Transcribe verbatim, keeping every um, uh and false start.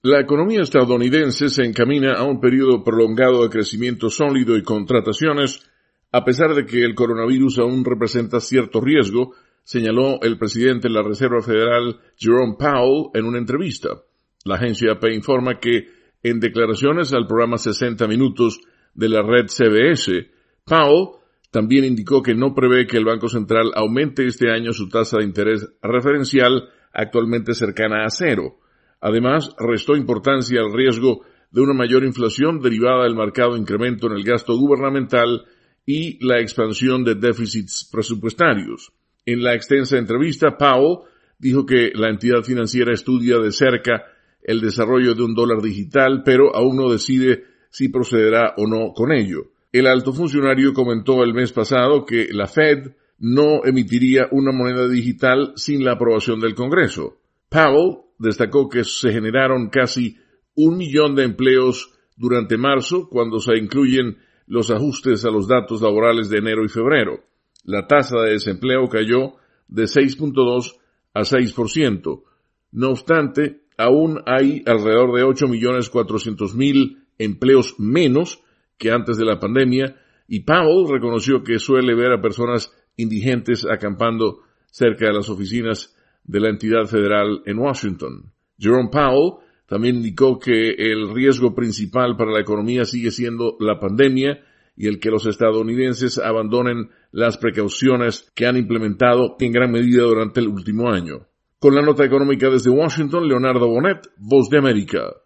La economía estadounidense se encamina a un periodo prolongado de crecimiento sólido y contrataciones, a pesar de que el coronavirus aún representa cierto riesgo, señaló el presidente de la Reserva Federal, Jerome Powell, en una entrevista. La agencia A P informa que, en declaraciones al programa sesenta minutos de la red C B S, Powell también indicó que no prevé que el Banco Central aumente este año su tasa de interés referencial, actualmente cercana a cero. Además, restó importancia al riesgo de una mayor inflación derivada del marcado incremento en el gasto gubernamental y la expansión de déficits presupuestarios. En la extensa entrevista, Powell dijo que la entidad financiera estudia de cerca el desarrollo de un dólar digital, pero aún no decide si procederá o no con ello. El alto funcionario comentó el mes pasado que la Fed no emitiría una moneda digital sin la aprobación del Congreso. Powell destacó que se generaron casi un millón de empleos durante marzo, cuando se incluyen los ajustes a los datos laborales de enero y febrero. La tasa de desempleo cayó de seis punto dos a seis por ciento. No obstante, aún hay alrededor de ocho millones cuatrocientos mil empleos menos que antes de la pandemia, y Powell reconoció que suele ver a personas indigentes acampando cerca de las oficinas de la entidad federal en Washington. Jerome Powell también indicó que el riesgo principal para la economía sigue siendo la pandemia y el que los estadounidenses abandonen las precauciones que han implementado en gran medida durante el último año. Con la nota económica desde Washington, Leonardo Bonet, Voz de América.